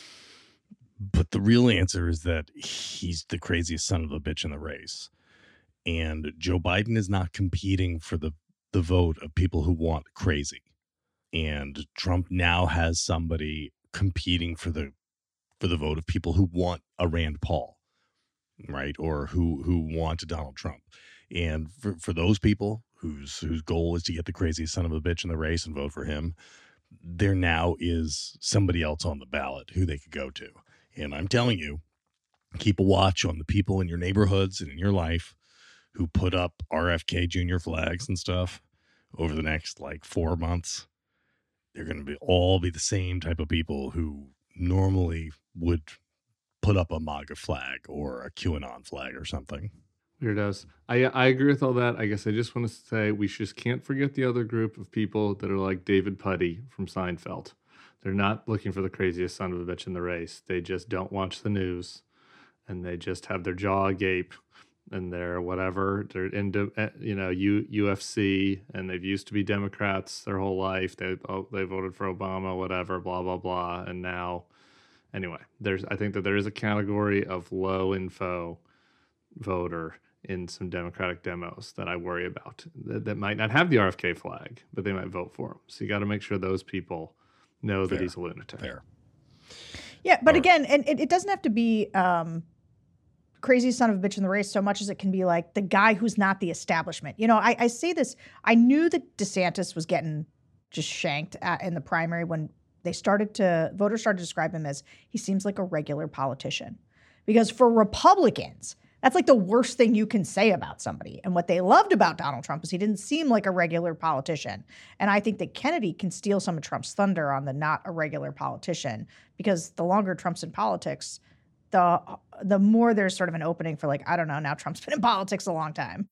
But the real answer is that he's the craziest son of a bitch in the race. And Joe Biden is not competing for the, the vote of people who want crazy. And Trump now has somebody competing for the for the vote of people who want a Rand Paul, right? Or who who want a Donald Trump. And for, for those people whose whose goal is to get the craziest son of a bitch in the race and vote for him, there now is somebody else on the ballot who they could go to. And I'm telling you, keep a watch on the people in your neighborhoods and in your life who put up R F K Junior flags and stuff over the next like four months. They're going to be all be the same type of people who normally would put up a MAGA flag or a QAnon flag or something. Weirdos. I I agree with all that. I guess I just want to say we just can't forget the other group of people that are like David Puddy from Seinfeld. They're not looking for the craziest son of a bitch in the race. They just don't watch the news, and they just have their jaw agape. And they're whatever, they're into, you know, U, UFC, and they've used to be Democrats their whole life. They oh, they voted for Obama, whatever, blah, blah, blah. And now, anyway, there's I think that there is a category of low info voter in some Democratic demos that I worry about that, that might not have the R F K flag, but they might vote for him. So you got to make sure those people know Fair. that he's a lunatic. Fair. Yeah, but All again, right. and it, it doesn't have to be... Um, crazy son of a bitch in the race so much as it can be like the guy who's not the establishment. You know, I, I say this, I knew that DeSantis was getting just shanked at, in the primary when they started to, voters started to describe him as he seems like a regular politician. Because for Republicans, that's like the worst thing you can say about somebody. And what they loved about Donald Trump is he didn't seem like a regular politician. And I think that Kennedy can steal some of Trump's thunder on the not a regular politician, because the longer Trump's in politics, the the more there's sort of an opening for like, I don't know, now Trump's been in politics a long time.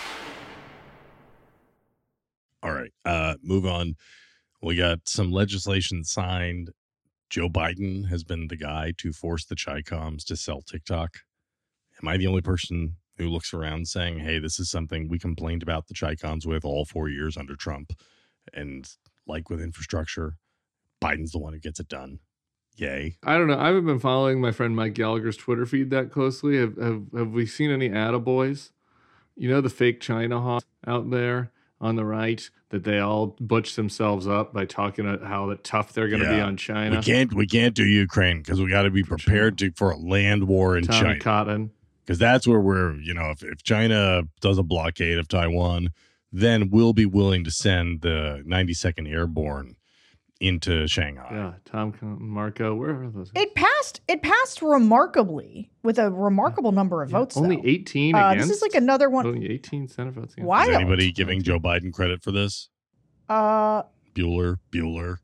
All right, uh, move on. We got some legislation signed. Joe Biden has been the guy to force the Chi-Coms to sell TikTok. Am I the only person who looks around saying, hey, this is something we complained about the Chi-Coms with all four years under Trump? And like with infrastructure, Biden's the one who gets it done. Yay. I don't know. I haven't been following my friend Mike Gallagher's Twitter feed that closely. Have have, have we seen any attaboys? You know the fake China hawks out there on the right that they all butch themselves up by talking about how tough they're going to yeah. be on China. We can't we can't do Ukraine because we got to be prepared to for a land war in Tommy China. Cotton. Because that's where we're, you know, if, if China does a blockade of Taiwan, then we'll be willing to send the ninety-second Airborne into Shanghai. Yeah, Tom Marco, where are those guys? It passed. It passed remarkably with a remarkable number of Yeah, votes. only though. eighteen Uh, against. this is like another one. Only eighteen Senate votes against. Wild. Is anybody giving Joe Biden credit for this? Uh, Bueller, Bueller.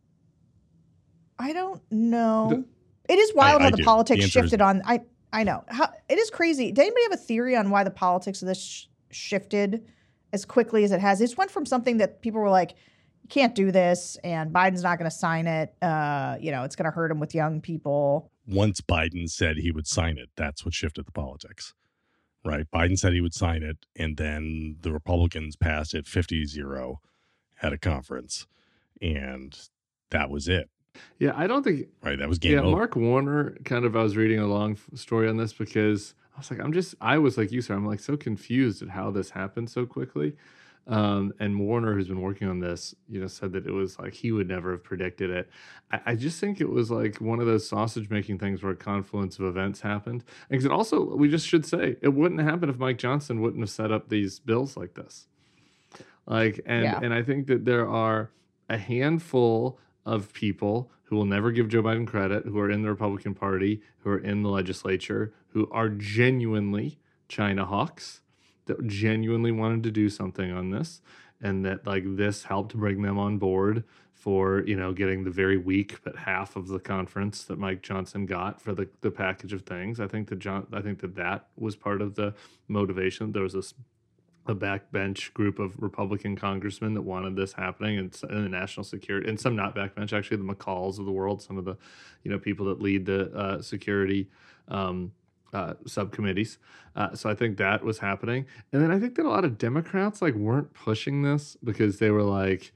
I don't know. The- It is wild I- how I the do. politics The answer is shifted no. on. I I know. How, it is crazy. Does anybody have a theory on why the politics of this sh- shifted as quickly as it has? It just went from something that people were like, you can't do this, and Biden's not going to sign it. Uh, you know, it's going to hurt him with young people. Once Biden said he would sign it, that's what shifted the politics, right? Biden said he would sign it, and then the Republicans passed it fifty to zero at a conference, and that was it, Yeah, I don't think. right? That was game Yeah, over. Mark Warner. Kind of, I was reading a long f- story on this because I was like, I'm just, I was like you, sir. I'm like so confused at how this happened so quickly. Um, and Warner, who's been working on this, you know, said that it was like he would never have predicted it. I, I just think it was like one of those sausage making things where a confluence of events happened. And 'cause it also, we just should say, it wouldn't happen if Mike Johnson wouldn't have set up these bills like this. Like, and Yeah. and I think that there are a handful of people who will never give Joe Biden credit, who are in the Republican Party, who are in the legislature, who are genuinely China hawks, that genuinely wanted to do something on this, and that like this helped bring them on board for, you know, getting the very weak but half of the conference that Mike Johnson got for the, the package of things. I think that John, I think that that was part of the motivation. There was this a backbench group of Republican congressmen that wanted this happening, and, s- and the national security, and some not backbench, actually the McCalls of the world, some of the, you know, people that lead the uh, security um, uh, subcommittees. Uh, so I think that was happening, and then I think that a lot of Democrats like weren't pushing this because they were like,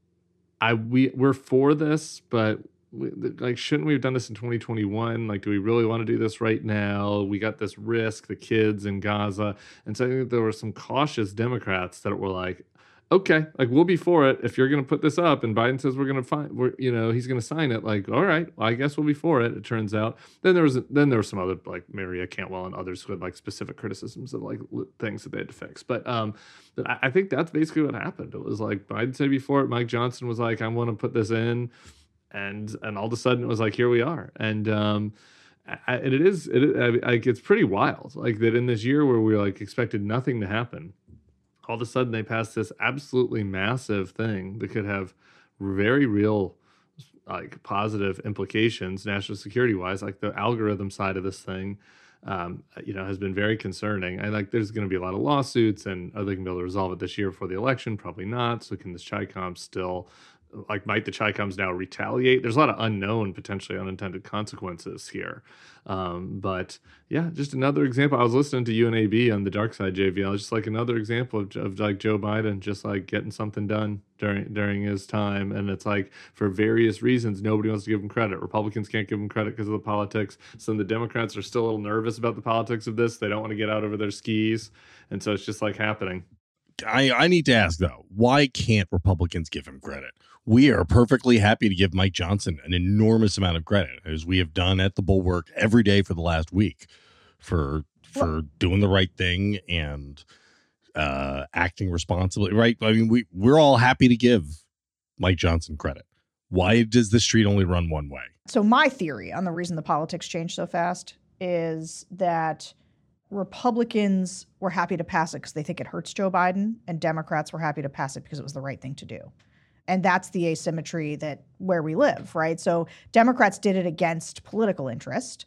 I we we're for this, but we, like, shouldn't we have done this in twenty twenty-one? Like, do we really want to do this right now? We got this risk, the kids in Gaza. And so I think there were some cautious Democrats that were like, okay, like we'll be for it if you're going to put this up and Biden says we're going to find, we're, you know, he's going to sign it. Like, all right, well, I guess we'll be for it. It turns out. Then there was, then there were some other, like Maria Cantwell and others who had like specific criticisms of like li- things that they had to fix. But, um, but I, I think that's basically what happened. It was like Biden said before it, Mike Johnson was like, I want to put this in. And, and all of a sudden it was like, here we are. And, um, I, and it is, it, I, like, it's pretty wild. Like that in this year where we like expected nothing to happen, all of a sudden they passed this absolutely massive thing that could have very real like positive implications national security wise. Like the algorithm side of this thing um, you know, has been very concerning. And like there's going to be a lot of lawsuits, and are they going to be able to resolve it this year before the election? Probably not. So can this CHICOM still, like, might the CHICOMs now retaliate? There's a lot of unknown, potentially unintended consequences here. Um, but yeah, just another example. I was listening to U N A B on the Dark Side J V L, just like another example of, of like Joe Biden just like getting something done during during his time. And it's like for various reasons, nobody wants to give him credit. Republicans can't give him credit because of the politics. Some of the Democrats are still a little nervous about the politics of this. They don't want to get out over their skis. And so it's just like happening. I, I need to ask, though, why can't Republicans give him credit? We are perfectly happy to give Mike Johnson an enormous amount of credit, as we have done at the Bulwark every day for the last week, for for Well- doing the right thing and uh, acting responsibly, right? I mean, we, we're all happy to give Mike Johnson credit. Why does the street only run one way? So my theory on the reason the politics changed so fast is that Republicans were happy to pass it because they think it hurts Joe Biden, and Democrats were happy to pass it because it was the right thing to do. And that's the asymmetry that where we live, right? So Democrats did it against political interest,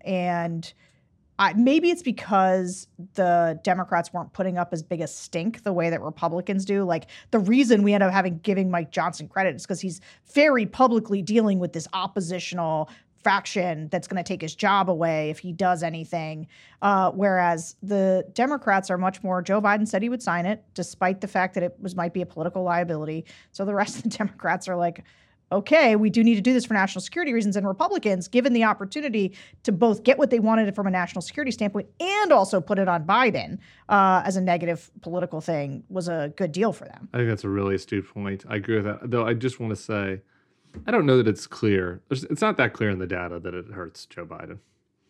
and I, maybe it's because the Democrats weren't putting up as big a stink the way that Republicans do. Like the reason we end up having giving Mike Johnson credit is because he's very publicly dealing with this oppositional faction that's going to take his job away if he does anything. Uh, whereas the Democrats are much more, Joe Biden said he would sign it, despite the fact that it was might be a political liability. So the rest of the Democrats are like, okay, we do need to do this for national security reasons. And Republicans, given the opportunity to both get what they wanted from a national security standpoint and also put it on Biden uh, as a negative political thing, was a good deal for them. I think that's a really astute point. I agree with that. Though I just want to say, I don't know that it's clear. There's, it's not that clear in the data that it hurts Joe Biden.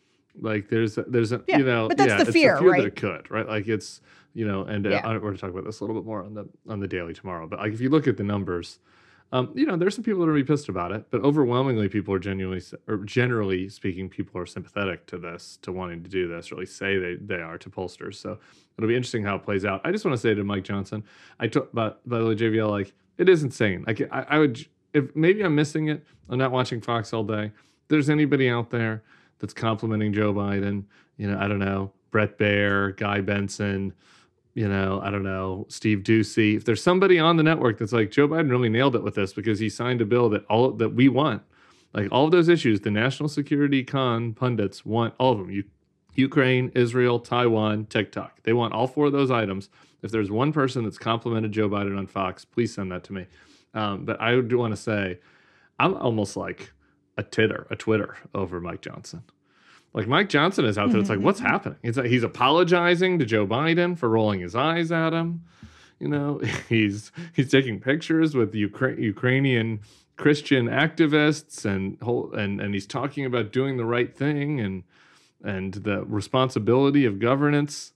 Like there's, a, there's a, Yeah, you know, but that's yeah, the it's fear, the fear right? that it could, right? Like it's, you know, and uh, Yeah. I, we're going to talk about this a little bit more on the on the daily tomorrow. But like if you look at the numbers, Um, you know, there's some people that are gonna be pissed about it, but overwhelmingly, people are genuinely, or generally speaking, people are sympathetic to this, to wanting to do this, or at least say they, they are to pollsters. So it'll be interesting how it plays out. I just want to say to Mike Johnson, I took, but by the way, J V L, like, it is insane. Like, I, I would, if maybe I'm missing it, I'm not watching Fox all day. If there's anybody out there that's complimenting Joe Biden, you know, I don't know, Brett Baer, Guy Benson, you know, I don't know, Steve Ducey. If there's somebody on the network that's like, Joe Biden really nailed it with this because he signed a bill that all that we want, like all of those issues, the national security con pundits want all of them. You, Ukraine, Israel, Taiwan, TikTok. They want all four of those items. If there's one person that's complimented Joe Biden on Fox, please send that to me. Um, but I do want to say, I'm almost like a titter, a Twitter over Mike Johnson. Like Mike Johnson is out there. It's like, what's happening? It's like he's apologizing to Joe Biden for rolling his eyes at him. You know, he's he's taking pictures with Ukra- Ukrainian Christian activists and whole and and he's talking about doing the right thing and and the responsibility of governance.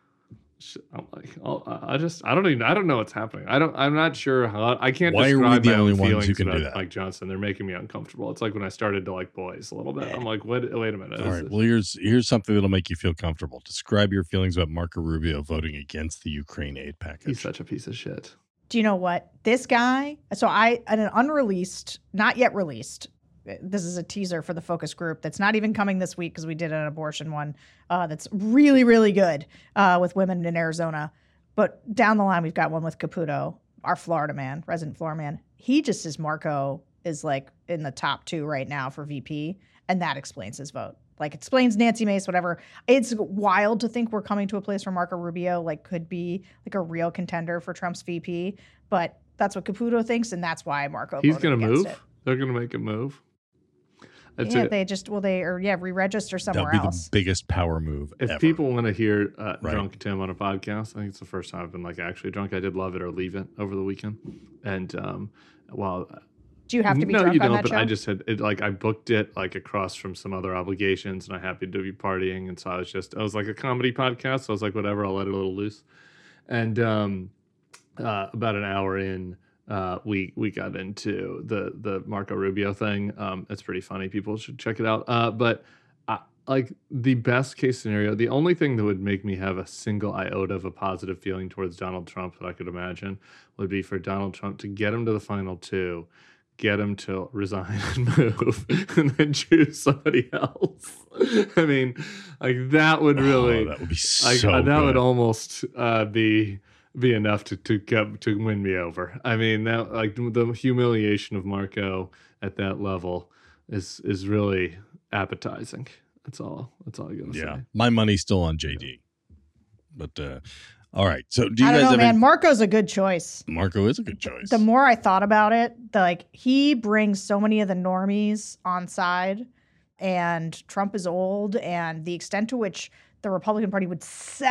I'm like, I just, I don't even, I don't know what's happening. I don't, I'm not sure how, I can't Why are we describe the my only own ones feelings who can do about that? Mike Johnson. They're making me uncomfortable. It's like when I started to like boys a little bit. I'm like, what, wait a minute. All This right. is- Well, here's here's something that'll make you feel comfortable. Describe your feelings about Marco Rubio voting against the Ukraine aid package. He's such a piece of shit. Do you know what? This guy, so I, at an unreleased, not yet released, this is a teaser for the focus group that's not even coming this week because we did an abortion one uh, that's really, really good uh, with women in Arizona. But down the line, we've got one with Caputo, our Florida man, resident Florida man. He just says Marco is like in the top two right now for V P, and that explains his vote. Like explains Nancy Mace, whatever. It's wild to think we're coming to a place where Marco Rubio like could be like a real contender for Trump's V P, but that's what Caputo thinks, and that's why Marco. He's going to move. It. They're going to make a move. That's Yeah, it. they just well they or yeah re-register somewhere That'll be else. the biggest power move If ever. people want to hear uh, Right. Drunk Tim on a podcast, I think it's the first time I've been like actually drunk. I did Love It or Leave It over the weekend, and um, while Do you have to be no, drunk you on don't. that But show? I just had it like I booked it like across from some other obligations, and I happened to be partying, and so I was just I was like a comedy podcast, so I was like whatever, I'll let it a little loose, and um, uh, about an hour in. Uh, we we got into the the Marco Rubio thing. Um, it's pretty funny. People should check it out. Uh, but I, like the best case scenario, the only thing that would make me have a single iota of a positive feeling towards Donald Trump that I could imagine would be for Donald Trump to get him to the final two, get him to resign and move, and then choose somebody else. I mean, like that would really oh, that would be so like uh, that good. would almost uh, be. be enough to to get, to win me over. I mean, that like the humiliation of Marco at that level is is really appetizing. That's all. That's all I gotta Yeah, say. my money's still on J D. But uh, all right. So do you I guys don't know, have man. any- Marco's a good choice. Marco is a good choice. The more I thought about it, the, like he brings so many of the normies on side, and Trump is old, and the extent to which the Republican Party would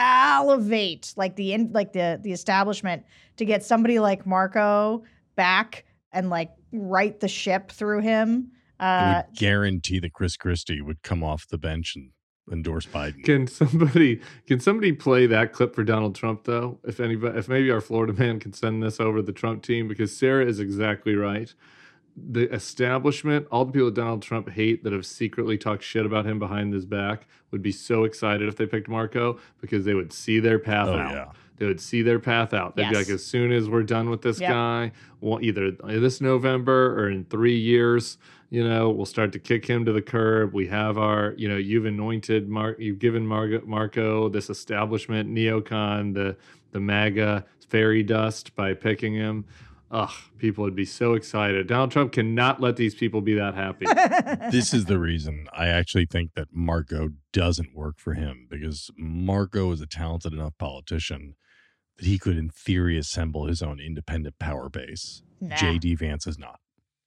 salivate, like the in, like the the establishment, to get somebody like Marco back and like right the ship through him. I Uh, would guarantee that Chris Christie would come off the bench and endorse Biden. Can somebody can somebody play that clip for Donald Trump though? If anybody, if maybe our Florida man can send this over to the Trump team, because Sarah is exactly right. The establishment, all the people that Donald Trump hate that have secretly talked shit about him behind his back, would be so excited if they picked Marco because they would see their path Oh, out. yeah. They would see their path out. They'd be Yes. like, as soon as we're done with this Yep. guy, well, either this November or in three years, you know, we'll start to kick him to the curb. We have our, you know, you've anointed Mark, you've given Margo, Marco this establishment neocon, the the MAGA fairy dust by picking him. Ugh, people would be so excited. Donald Trump cannot let these people be that happy. This is the reason I actually think that Marco doesn't work for him, because Marco is a talented enough politician that he could, in theory, assemble his own independent power base. Nah. J D Vance is not.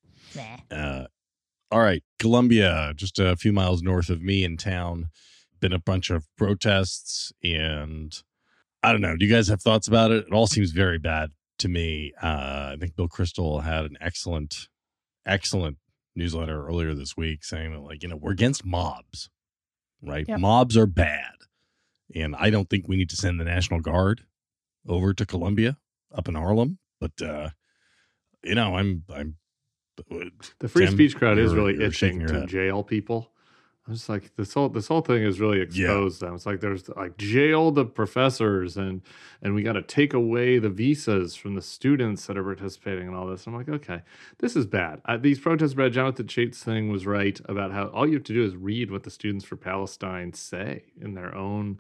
Nah. Uh, all right, Columbia, just a few miles north of me in town, been a bunch of protests, and I don't know. Do you guys have thoughts about it? It all seems very bad to me. Uh, I think Bill Kristol had an excellent, excellent newsletter earlier this week saying that, like, you know, we're against mobs, right? Yep. Mobs are bad. And I don't think we need to send the National Guard over to Columbia up in Harlem. But uh, you know, I'm, I'm, The free Tim, speech crowd is you're- really you're shaking itching your to head. jail people. I'm just like this whole this whole thing has really exposed them. It's like there's like jail the professors and and we got to take away the visas from the students that are participating in all this. I'm like, okay, this is bad. Uh, these protests, Brad, Jonathan Chait's thing was right about how all you have to do is read what the Students for Palestine say in their own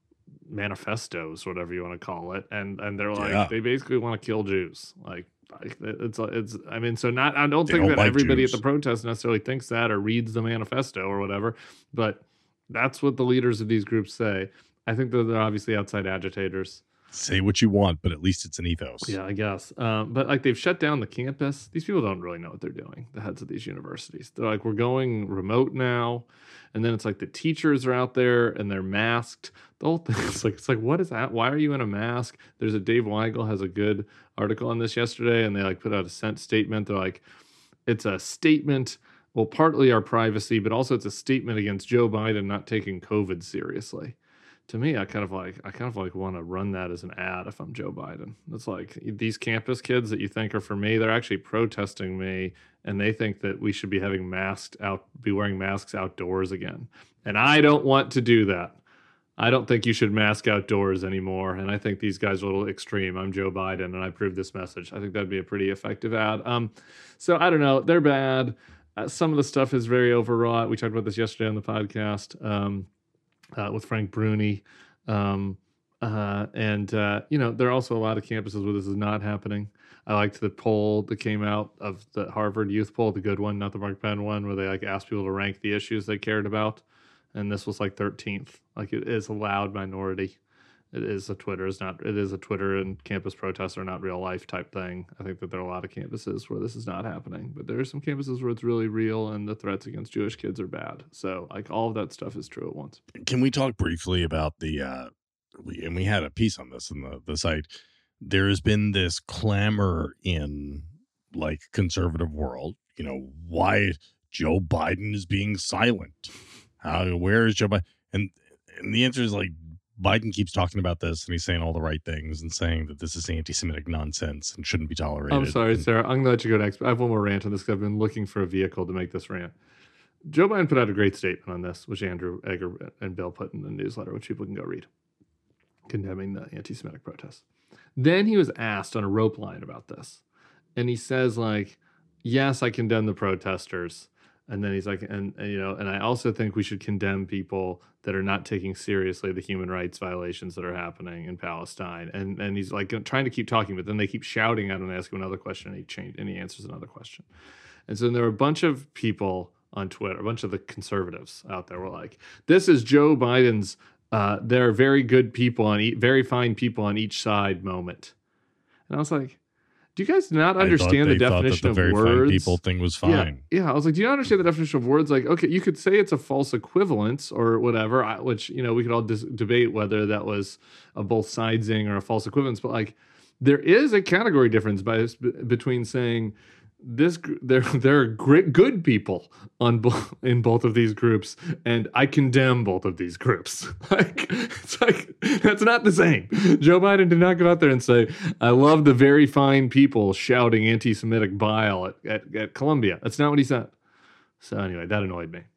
manifestos, whatever you want to call it, and and they're like Yeah. they basically want to kill Jews. Like like, it's it's I mean, so not I don't They think don't that like everybody Jews. at the protest necessarily thinks that or reads the manifesto or whatever, but that's what the leaders of these groups say. I think that they're obviously outside agitators. Say what you want, but at least it's an ethos. Yeah, I guess. Um, but like they've shut down the campus. These people don't really know what they're doing, the heads of these universities. They're like, we're going remote now. And then it's like the teachers are out there and they're masked. The whole thing is like, it's like, what is that? Why are you in a mask? There's a Dave Weigel has a good article on this yesterday, and they like put out a sent statement. They're like, it's a statement, well, partly our privacy, but also it's a statement against Joe Biden not taking COVID seriously. To me, I kind of like I kind of like want to run that as an ad if I'm Joe Biden. It's like these campus kids that you think are for me, they're actually protesting me, and they think that we should be having masked out, be wearing masks outdoors again. And I don't want to do that. I don't think you should mask outdoors anymore. And I think these guys are a little extreme. I'm Joe Biden, and I approve this message. I think that'd be a pretty effective ad. Um, so I don't know. They're bad. Uh, some of the stuff is very overwrought. We talked about this yesterday on the podcast. Um, Uh, with Frank Bruni. Um, uh, and, uh, you know, there are also a lot of campuses where this is not happening. I liked the poll that came out of the Harvard youth poll, the good one, not the Mark Penn one, where they like asked people to rank the issues they cared about. And this was like thirteenth. Like it is a loud minority. It is a Twitter is not, it is a Twitter and campus protests are not real life type thing. I think that there are a lot of campuses where this is not happening, but there are some campuses where it's really real and the threats against Jewish kids are bad. So like all of that stuff is true at once. Can we talk briefly about the, uh, we, and we had a piece on this in the, the site. There has been this clamor in like conservative world, you know, why Joe Biden is being silent. How, where is Joe Biden? And, and the answer is like, Biden keeps talking about this and he's saying all the right things and saying that this is anti-Semitic nonsense and shouldn't be tolerated. I'm sorry, and, Sarah. I'm going to let you go next. I have one more rant on this because I've been looking for a vehicle to make this rant. Joe Biden put out a great statement on this, which Andrew Egger and Bill put in the newsletter, which people can go read, condemning the anti-Semitic protests. Then he was asked on a rope line about this. And he says, like, yes, I condemn the protesters. And then he's like, and, and, you know, and I also think we should condemn people that are not taking seriously the human rights violations that are happening in Palestine. And and he's like trying to keep talking, but then they keep shouting at him and ask him another question, and he changed and he answers another question. And so there are a bunch of people on Twitter, a bunch of the conservatives out there were like, this is Joe Biden's, uh, there are very good people on, e- very fine people on each side moment. And I was like, do you guys not understand the definition the of very words? Fine people thing was fine. Yeah, yeah, I was like, do you not understand the definition of words? Like, okay, you could say it's a false equivalence or whatever, I, which, you know, we could all dis- debate whether that was a both sidesing or a false equivalence. But like, there is a category difference by, between saying this, gr- there, there are great, good people on bo- in both of these groups, and I condemn both of these groups. Like, it's like that's not the same. Joe Biden did not go out there and say, "I love the very fine people shouting anti-Semitic bile at, at, at Columbia." That's not what he said. So anyway, that annoyed me.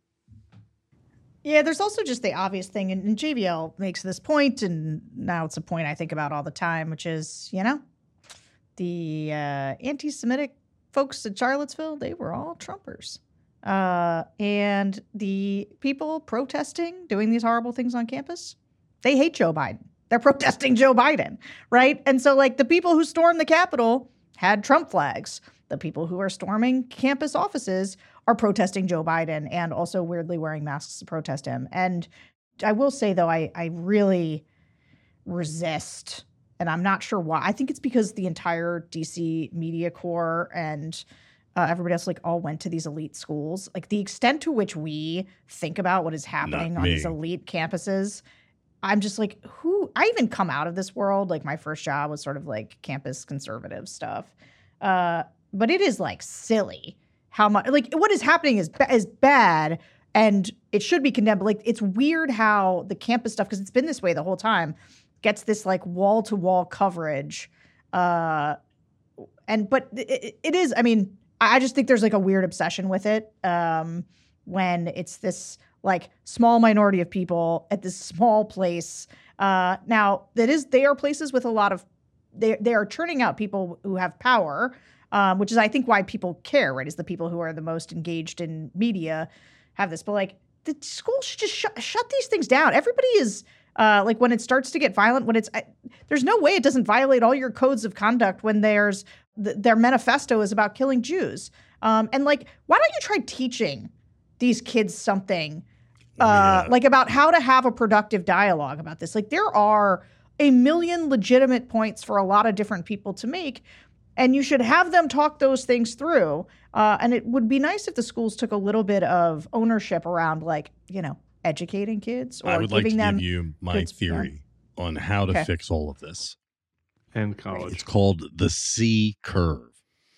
Yeah, there's also just the obvious thing, and, and J B L makes this point, and now it's a point I think about all the time, which is, you know, the uh, anti-Semitic folks at Charlottesville, they were all Trumpers. Uh, and the people protesting, doing these horrible things on campus, they hate Joe Biden. They're protesting Joe Biden, right? And so, like, the people who stormed the Capitol had Trump flags. The people who are storming campus offices are protesting Joe Biden and also weirdly wearing masks to protest him. And I will say, though, I, I really resist, and I'm not sure why. I think it's because the entire D C media corps and uh, everybody else like all went to these elite schools. Like the extent to which we think about what is happening on these elite campuses, I'm just like, who? I even come out of this world. Like my first job was sort of like campus conservative stuff. Uh, but it is like silly how much, like what is happening is, is bad and it should be condemned. But like, it's weird how the campus stuff, because it's been this way the whole time, gets this like wall to wall coverage. Uh, and but it, it is. I mean, I just think there's like a weird obsession with it um, when it's this like small minority of people at this small place. Uh, now that is they are places with a lot of they they are churning out people who have power, um, which is I think why people care. Right, is the people who are the most engaged in media have this, but like the school should just shut shut these things down. Everybody is. Uh, like when it starts to get violent, when it's I, there's no way it doesn't violate all your codes of conduct when there's th- their manifesto is about killing Jews. Um, and like, why don't you try teaching these kids something uh, yeah. like about how to have a productive dialogue about this? Like there are a million legitimate points for a lot of different people to make, and you should have them talk those things through. Uh, and it would be nice if the schools took a little bit of ownership around like, you know, educating kids or I would giving like to them give you my kids, theory yeah. on how to okay. fix all of this. And college. It's called the C curve.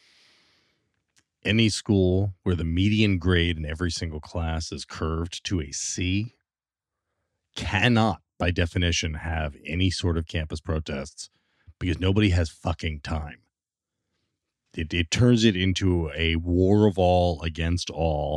Any school where the median grade in every single class is curved to a C cannot, by definition, have any sort of campus protests because nobody has fucking time. It, it turns it into a war of all against all.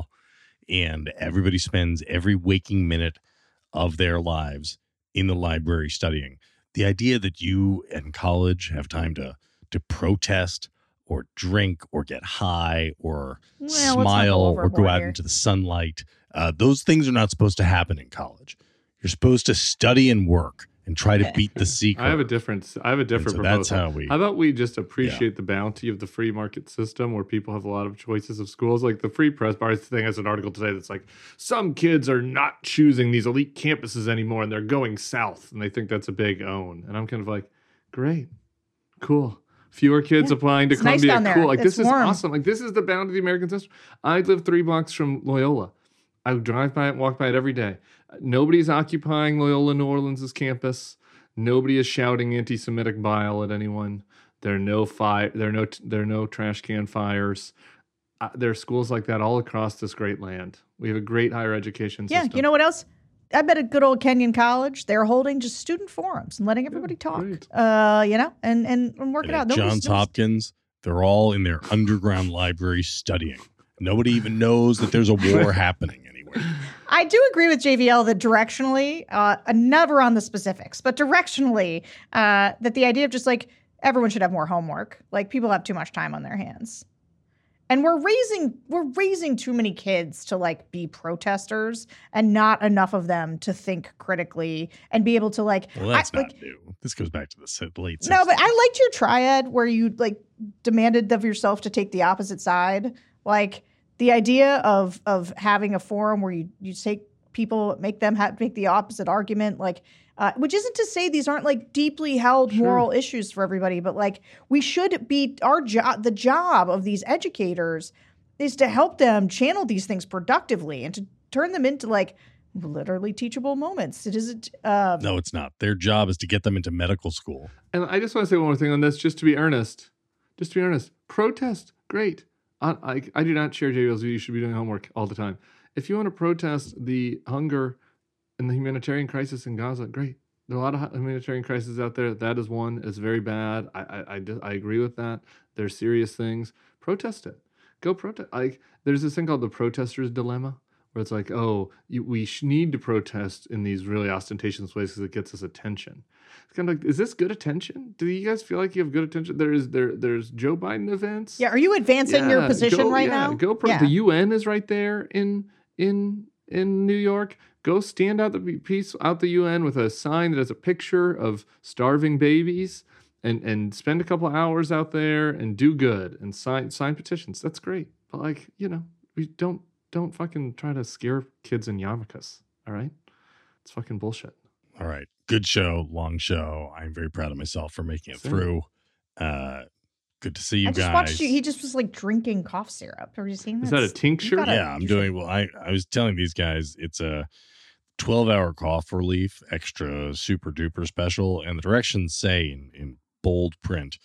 And everybody spends every waking minute of their lives in the library studying. The idea that you in college have time to to protest or drink or get high or well, smile go or go out here. into the sunlight, uh, those things are not supposed to happen in college. You're supposed to study and work and try to beat the C curve. I have a different. I have a different so proposal. That's how we. How about we just appreciate yeah. the bounty of the free market system, where people have a lot of choices of schools? Like the Free Press Bar thing has an article today that's like, some kids are not choosing these elite campuses anymore, and they're going south, and they think that's a big own. And I'm kind of like, great, cool. Fewer kids yeah. applying to it's Columbia. Nice cool. Like it's this warm. is awesome. Like this is the bounty of the American system. I live three blocks from Loyola. I drive by it, walk by it every day. Nobody's occupying Loyola New Orleans' campus. Nobody is shouting anti-Semitic bile at anyone. There are no fire. There are no. There are no trash can fires. Uh, there are schools like that all across this great land. We have a great higher education yeah, system. You know what else? I bet at good old Kenyon College, they're holding just student forums and letting everybody yeah, talk. Great. Uh, you know, and and, and work and it out. Johns nobody's, Hopkins, they're all in their underground library studying. Nobody even knows that there's a war happening anywhere. I do agree with J V L that directionally, uh, never on the specifics, but directionally, uh, that the idea of just like everyone should have more homework. Like people have too much time on their hands, and we're raising we're raising too many kids to like be protesters, and not enough of them to think critically and be able to like. Well, that's I, not like, new. This goes back to the late sixties. No, but I liked your triad where you like demanded of yourself to take the opposite side, like. The idea of of having a forum where you, you take people, make them have, make the opposite argument, like, uh, which isn't to say these aren't like deeply held Sure. moral issues for everybody, but like we should be our job. The job of these educators is to help them channel these things productively and to turn them into like literally teachable moments. It isn't. Um, no, it's not. Their job is to get them into medical school. And I just want to say one more thing on this, just to be earnest. Just to be earnest. Protest, great. I, I, I do not share J V L's view. You should be doing homework all the time. If you want to protest the hunger and the humanitarian crisis in Gaza, great. There are a lot of humanitarian crises out there. That is one. It's very bad. I I, I, I agree with that. There's serious things. Protest it. Go protest. Like there's this thing called the protester's dilemma, where it's like, oh, you, we sh- need to protest in these really ostentatious ways because it gets us attention. It's kind of like, is this good attention? Do you guys feel like you have good attention? There is there there's Joe Biden events. yeah, are you advancing Yeah, your position go- right yeah, now? Go pro- yeah. The U N is right there in in in New York. Go stand out the piece out the U N with a sign that has a picture of starving babies, and and spend a couple hours out there and do good and sign sign petitions. That's great. But like you know, we don't don't fucking try to scare kids in yarmulkes. All right, it's fucking bullshit. All right. Good show, long show. I'm very proud of myself for making it Same. through. Uh, good to see you I just guys. watched you. He just was like drinking cough syrup. Have you seen Is that? that a tincture? gotta- yeah, I'm you doing well. I, I was telling these guys it's a twelve hour cough relief, extra super duper special. And the directions say in, in bold print,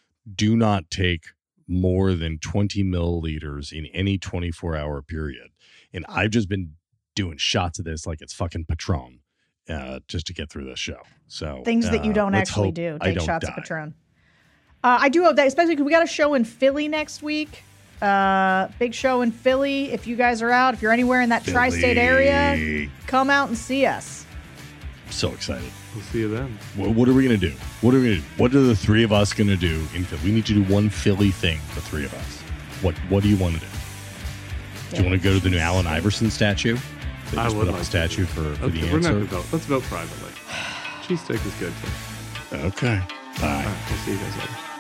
do not take more than twenty milliliters in any twenty-four hour period. And I've just been doing shots of this like it's fucking Patron. Uh, just to get through this show. So Things that you uh, don't let's actually hope do. I Take don't shots die. of Patron. Uh, I do hope that, especially because we got a show in Philly next week. Uh, big show in Philly. If you guys are out, if you're anywhere in that Philly. tri-state area, come out and see us. So excited. We'll see you then. What, what are we going to do? What are we going to do? What are the three of us going to do in Philly? We need to do one Philly thing, the three of us. What What do you want to do? Do you want to go to the new Allen Iverson statue? They I just would put up like a to statue do. for, for Okay, the we're not answer. gonna vote. Let's vote privately. Cheesesteak is good too. Okay. Bye. All right, we'll see you guys later.